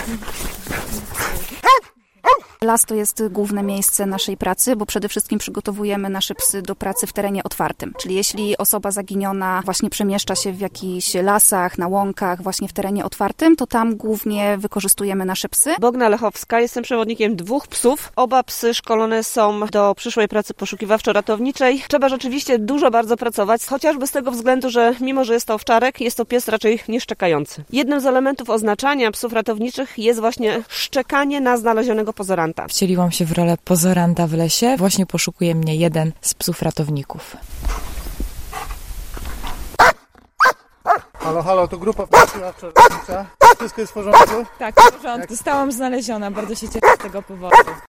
Las to jest główne miejsce naszej pracy, bo przede wszystkim przygotowujemy nasze psy do pracy w terenie otwartym. Czyli jeśli osoba zaginiona właśnie przemieszcza się w jakichś lasach, na łąkach, właśnie w terenie otwartym, to tam głównie wykorzystujemy nasze psy. Bogna Lechowska, jestem przewodnikiem 2 psów. Oba psy szkolone są do przyszłej pracy poszukiwawczo-ratowniczej. Trzeba rzeczywiście dużo bardzo pracować, chociażby z tego względu, że mimo, że jest to owczarek, jest to pies raczej nieszczekający. Jednym z elementów oznaczania psów ratowniczych jest właśnie szczekanie na znalezionego pozoranta. Wcieliłam się w rolę pozoranta w lesie. Właśnie poszukuje mnie jeden z psów ratowników. Halo, to grupa poszukiwawcza. Wszystko jest w porządku? Tak, w porządku. Zostałam znaleziona. Bardzo się cieszę z tego powodu.